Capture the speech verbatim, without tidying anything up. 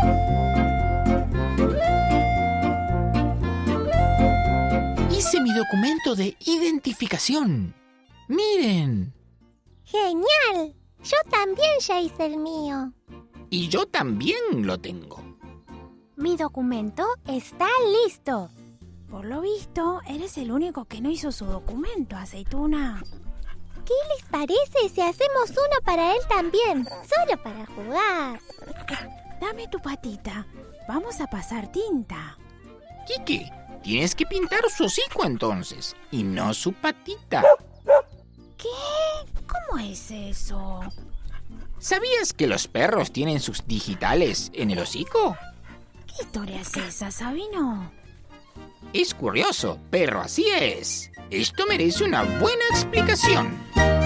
Hice mi documento de identificación. ¡Miren! ¡Genial! Yo también ya hice el mío. Y yo también lo tengo. Mi documento está listo. Por lo visto, eres el único que no hizo su documento, Aceituna. ¿Qué les parece si hacemos uno para él también? Solo para jugar. Dame tu patita. Vamos a pasar tinta. Quique, tienes que pintar su hocico entonces, y no su patita. ¿Qué? ¿Cómo es eso? ¿Sabías que los perros tienen sus digitales en el hocico? ¿Qué historia es esa, Sabino? Es curioso, pero así es. Esto merece una buena explicación.